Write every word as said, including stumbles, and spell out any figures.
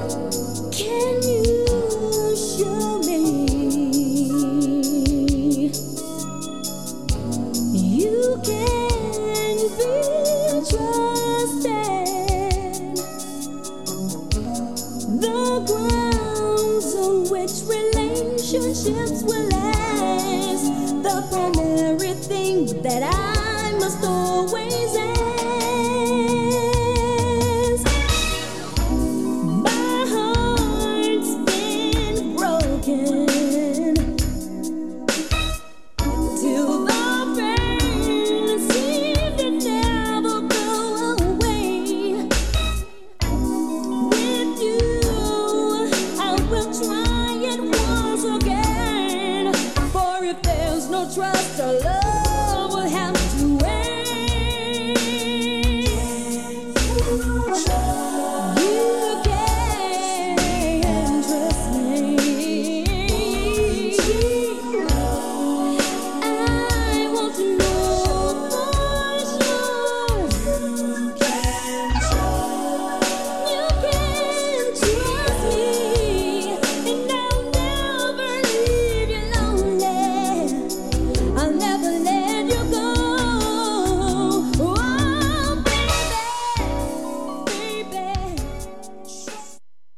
Can you show me you can be trusted? The grounds on which relationships will last, the primary thing that I must always ask.